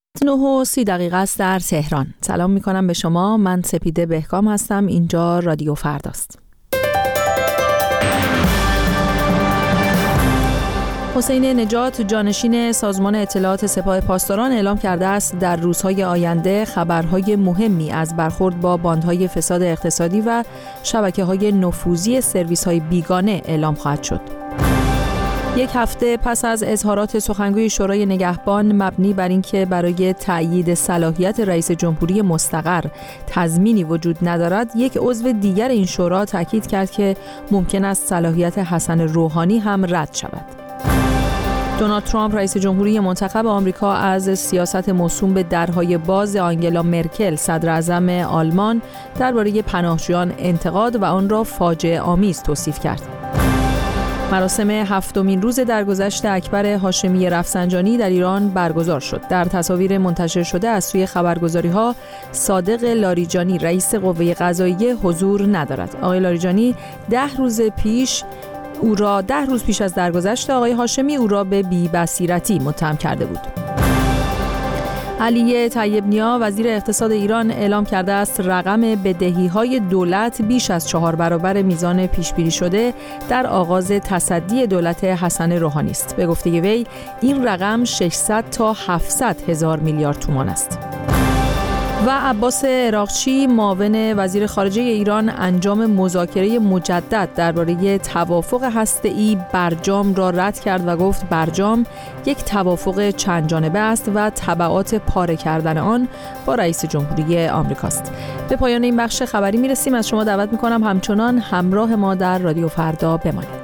9:30 است در تهران. سلام میکنم به شما. من سپیده بهکام هستم. اینجا رادیو فرداست. حسین نجات، جانشین سازمان اطلاعات سپاه پاسداران، اعلام کرده است در روزهای آینده خبرهای مهمی از برخورد با باندهای فساد اقتصادی و شبکه‌های نفوذی سرویس‌های بیگانه اعلام خواهد شد. یک هفته پس از اظهارات سخنگوی شورای نگهبان مبنی بر اینکه برای تأیید صلاحیت رئیس جمهوری مستقر تضمینی وجود ندارد، یک عضو دیگر این شورا تاکید کرد که ممکن است صلاحیت حسن روحانی هم رد شود. دونالد ترامپ رئیس جمهوری منتخب آمریکا از سیاست موسوم به درهای باز آنگلا مرکل صدر اعظم آلمان درباره پناهجویان انتقاد و آن را فاجعه آمیز توصیف کرد. مراسم هفتمین روز درگذشت اکبر هاشمی رفسنجانی در ایران برگزار شد. در تصاویر منتشر شده از سوی خبرگزاری‌ها صادق لاریجانی رئیس قوه قضاییه حضور ندارد. آقای لاریجانی 10 روز پیش از درگذشت آقای هاشمی او را به بی‌بصیرتی متهم کرده بود. علی طیب نیا وزیر اقتصاد ایران اعلام کرده است رقم بدهی‌های دولت بیش از 4 برابر میزان پیش‌بینی شده در آغاز تصدی دولت حسن روحانی است. به گفته وی این رقم 600 تا 700 هزار میلیارد تومان است. و عباس عراقچی معاون وزیر خارجه ایران انجام مذاکره مجدد درباره توافق هسته‌ای برجام را رد کرد و گفت برجام یک توافق چند جانبه است و تبعات پاره کردن آن با رئیس جمهوری آمریکاست. به پایان این بخش خبری میرسیم. از شما دعوت میکنم همچنان همراه ما در رادیو فردا بمانید.